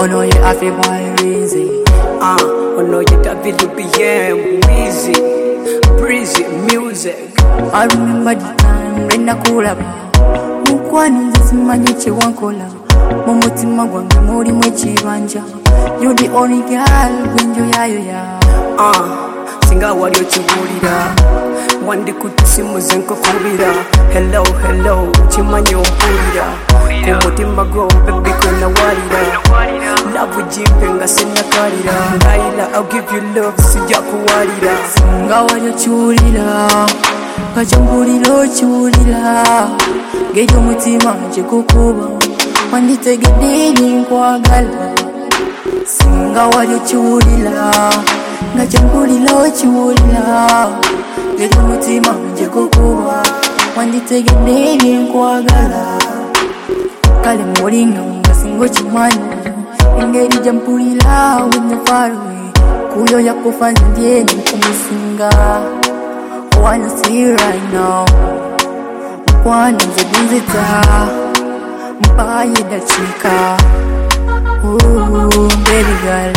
Ono ye afi boy easy. Ono ye WBM, Weezy, Breezy music. I remember the time when I call up. Mukwani nzimanyi chewankola. Mumutima gwange muri mwechibanja. You the only girl wenjo yayo ya. Singa wali ochibulira. Wandi kutisimu zenko kubira. Hello, hello, chimanyi ompulira. Kumutima go, baby kwena warira. Love jimpe nga sinakalira. Laila, I'll give you love, sija kuwarira. Singa wali ochulira. Kachambulira ochulira. Gejo mutima nje kukuba. Wanditegedde nkwagala. Singa wali ochulira. Kachambulira ochulira. Gejo mutima nje kukuba. Wanditegedde nkwagala. Kale mulinga nga singo chimanyi. Engeri jampulira when you're far away. Kuyo yakufa ndiye nikumusinga. I wanna see you right now. Mkwani nzibunzita. Mpaye dachika. Ooh, baby girl.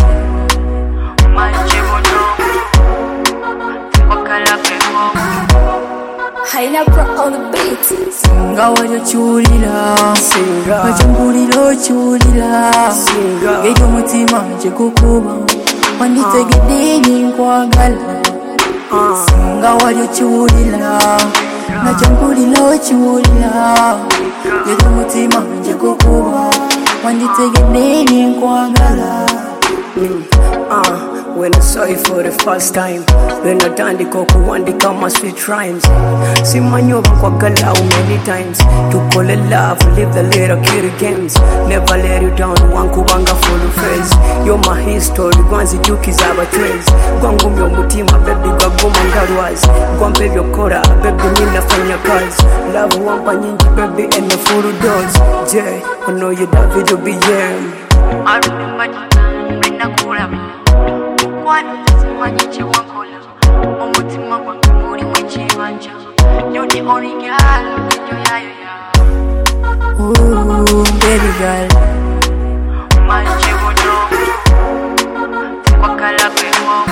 Haina pro on the beat. Singa wali ochulira. Singa. Kachambulira ochulira. Singa. Gejo mutima nje kukuba. Wanditegedde nkwagala. Singa wali ochulira. Kachambulira ochulira. Gejo mutima nje kukuba. Wanditegedde nkwagala. When I saw you for the first time, when I done the coco one day come my sweet rhymes. See my new kwagala many times. To call it love, live the little kitty games. Never let you down, one kubanga full face. You're my history, gwanzi juki zaba trace. Gwangu myo mutima, baby gwaguma ngarwazi. Gwampe vyokora, baby ninafanya kazi. Love wampa nyingi, baby and the full doors. Jay, I know you WBM. I remember the time when I call up. Mukwani nzimanyi chewankola. Mumutima gwange muri mwechibanja. You the only girl wenjo yayo ya. Ooh, baby girl. Manje bono. Kwakala kwewo.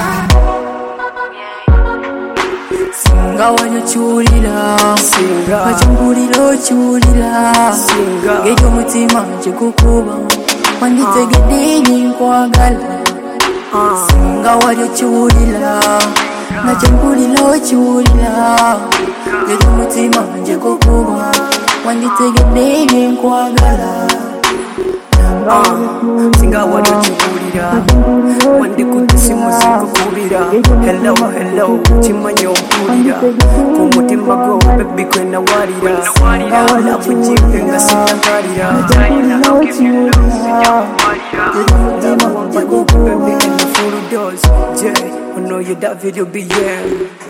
Singa wali ochulira. Singa. Kachambulira ochulira. Singa. Gejo mutima nje kukuba. Wanditegedde nkwagala. Singa wali ochulira. Kachambulira ochulira. Gejo mutima nje kukuba. Wanditegedde nkwagala. Singa wali ochibulira. Wandi kutisimu zenko kubira. Hello, hello, chimanyi ompulira. Kumutima go, baby kwena warira. Love jimpe nga sinakalira. I'll give you love, sija kuwarira. Love wampa nyingi, baby and the full doors. Jay, I know you WBM.